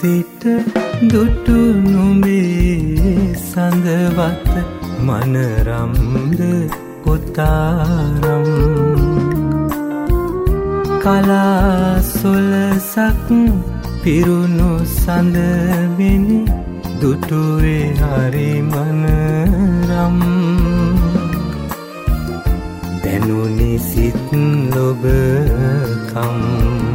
සිට දුටු නුඹේ සඳවත මනරම්ද කොතාරම් කලාසොලසක් පිරුණු සඳවෙනි දුටුවේ හරි මනරම් දැනුනි සිත් ලොබකම්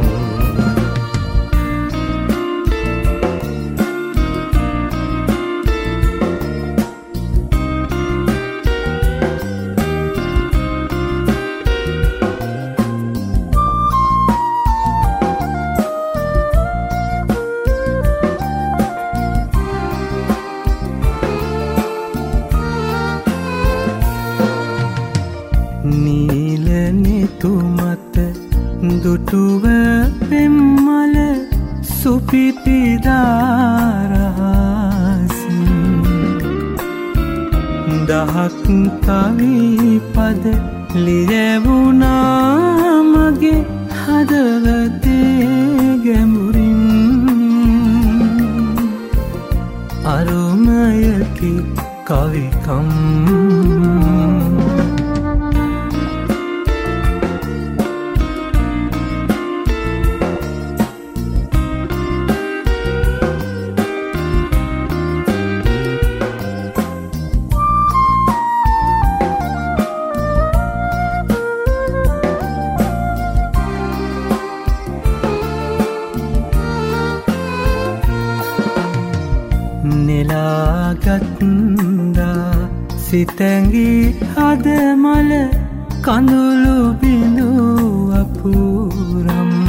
තුමත දුටුව පෙම්මල සුපිපිදාරහසින් දහක් කවි පද ලියවුණා මගේ හදවතේ ගැඹුරින් අරුමයකි කවිකම් නෙලාගත්දා සිතැඟි හදමල කඳුළු බිඳු අපුරම්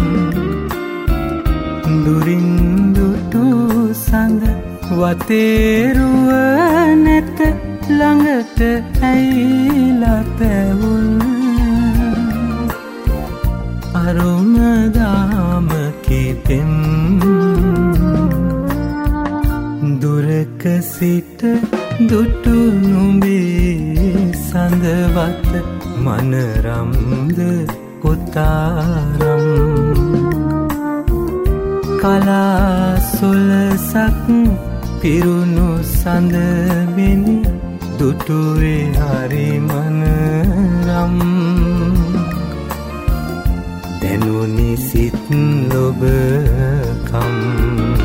දුරින් දුටු සඳ වතේරුව නැත ළඟට ඇයිලා පැවුල් අරුමදාමකි පෙම් දුරක සිට දුටු නුඹේ සඳවත මනරම්ද කොතාරම් කලාසොලසක් පිරුණු සඳවෙනි දුටුවේ හරි මනරම් දැනුනි සිත් ලොබකම්